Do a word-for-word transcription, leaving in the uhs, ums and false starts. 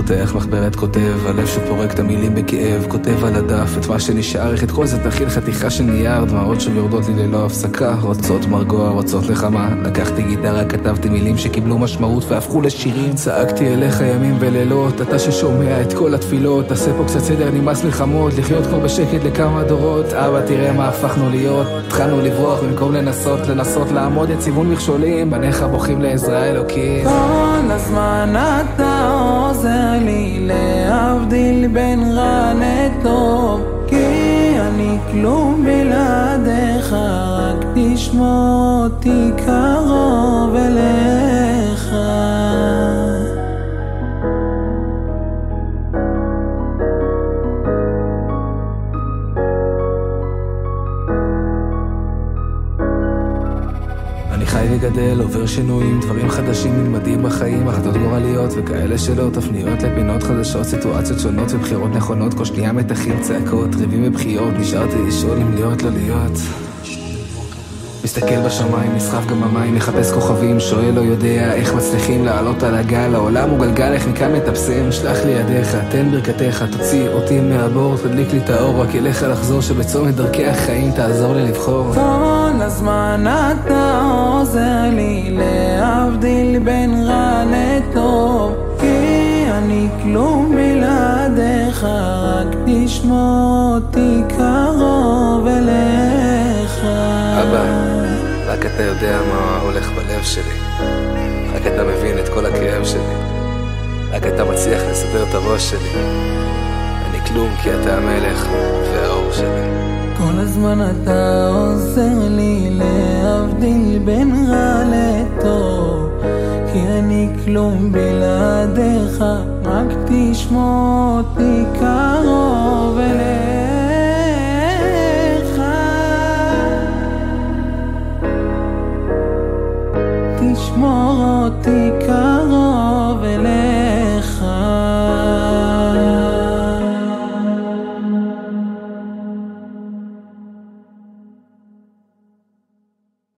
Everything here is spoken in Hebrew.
פותח מחברת כותב, הלב שפורק את המילים בכאב, כותב על הדף את מה שנשאר, איך את כל זה תכיל חתיכה של נייר, דמעות שוב יורדות לי ללא הפסקה, רוצות מרגוע, רוצות נחמה. לקחתי גיטרה, כתבתי מילים שקיבלו משמעות והפכו לשירים, צעקתי אליך ימים ולילות, אתה ששומע את כל התפילות, תעשה פה קצת סדר, נמאס מלחמות, לחיות כבר בשקט לכמה דורות. אבא תראה מה הפכנו להיות, התחלנו לברוח במקום לנסות, לנסות לעמוד יציבון מכשולים, בניך בוכים לעזרה אלוקית. כל הזמן אתה עוזר לי להבדיל בין רע לטוב, כי אני כלום בלעדיך, רק תשמור אותי קרוב אליך. אני חי וגדל, עובר שינויים, דברים חדשים נלמדים בחיים, החלטות גורליות וכאלה שלא, תפניות לפינות חדשות, סיטואציות שונות ובחירות נכונות, כל שנייה מתחים, צעקות, ריבים ובחיות, נשארתי לשאול אם להיות לא להיות. מסתכל בשמיים, נסחף גם המים, מחפש כוכבים, שואל לא יודע איך מצליחים לעלות על הגל, העולם הוא גלגל, איך מכאן מטפסים, שלח לי ידיך, תן ברכתך, תוציא אותי מהבור, תדליק לי את האור, רק אליך לחזור, שבצומת דרכי החיים תעזור לי לבחור. כל הזמן אתה עוזר לי להבדיל בין רע לטוב, כי אני כלום בלעדיך, רק תשמור אותי קרוב אליך. אבא, רק אתה יודע מה הולך בלב שלי, רק אתה מבין את כל הכאב שלי, רק אתה מצליח לסדר את הראש שלי, אני כלום כי אתה המלך והאור שלי. כל הזמן אתה עוזר לי להבדיל בין רע לטוב, כי אני כלום בלעדיך, רק תשמור אותי קרוב אליך.